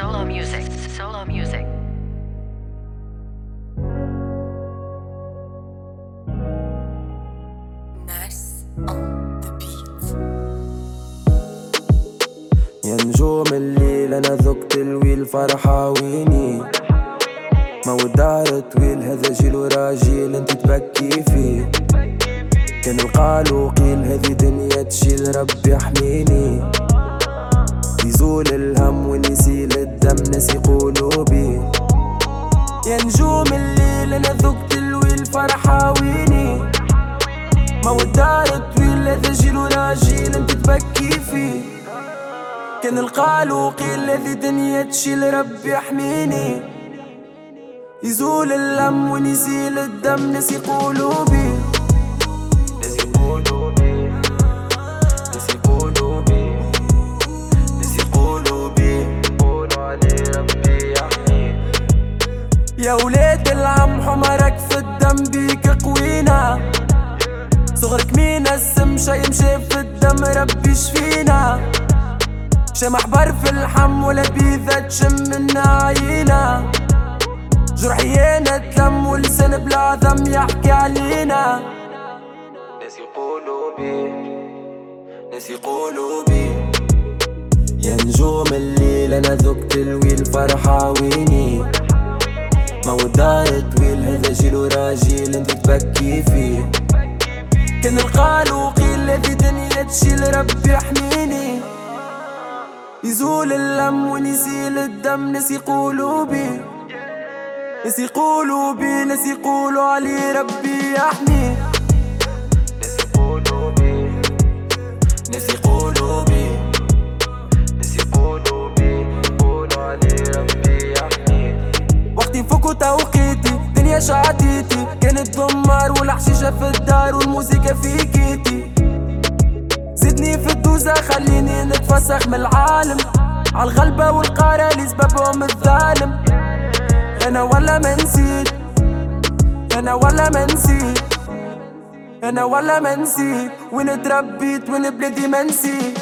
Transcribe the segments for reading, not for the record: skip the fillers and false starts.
Solo music. Solo music. Nice on the beat. يا نجوم الليل انا ذقت الويل فرحة ويني ما ودار طويل هذا جيل وراجيل انت تبكي فيه كان القال وقيل هذه دنيا تشيل ربي يحميني يزول الهم ونسيل الدم نسي قلوبي يا نجوم الليل انا ذقت الويل فرحة ويني ما ودار طويل هذا جيل وراجيل انت تبكي فيه كان القال وقيل هذه دنيا تشيل ربي يحميني يزول الهم ونسيل الدم نسي قلوبي نسي قلوبي نسي قلوبي نسي قلوبي قولوا علي ربي يحميني يا ولاد العم حمرك في الدم بيك قوينا صغرك مين السم شي يمشي في الدم ربي يشفينا شمح بر في الحم ولا بيذا تشم من عينا جرحينا تلم ولسان بلا ذم يحكي علينا نسي قلوبي نسي قلوبي يا نجوم الليل انا ذقت الويل فرحة ويني ما ودار طويل هذا جيل وراجيل انت تبكي فيه كان القال وقيل هذه دنيا تشيل ربي يحميني يزول الهم ونسيل الدم نسي قلوبي نسي قلوبي نسي قولوا علي ربي يحمي نسي قلوبي نسي قلوبي نسي قلوبي قولوا علي ربي يحمي وقتي فوق توقيتي دنيا شعتيتي كانت دمار والحشيشة في الدار والموسيقى في كيتي زدني في الدوزة خليني نتفسخ من العالم عالغلبة والقارة اللي سببهم الظالم أنا ولا ما نسيت أنا ولا ما نسيت أنا ولا ما نسيت وين تربيت وين بلادي ما نسيت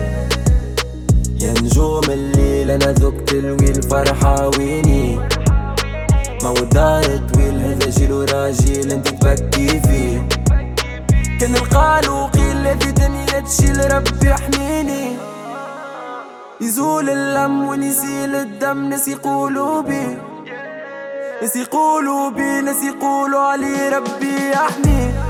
يا نجوم الليل أنا ذقت الويل فرحة ويني ما ودار طويل هذا جيل وراجيل انت تبكي فيه كان القال وقيل هذه دنيا تشيل ربي يحميني يزول الهم ونسيل الدم نسي قلوبي نسي قلوبي نسي قولوا علي ربي يحمي